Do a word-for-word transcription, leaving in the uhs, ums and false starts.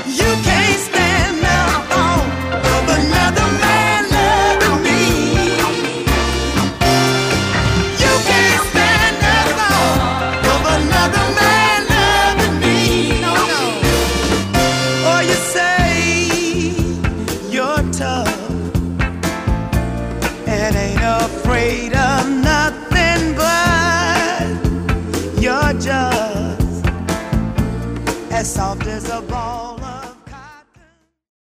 You can't stand the thought of another man loving me. You can't stand the thought of another man loving me. No, no. Or you say you're tough and ain't afraid of nothing, but you're just as soft as a ball.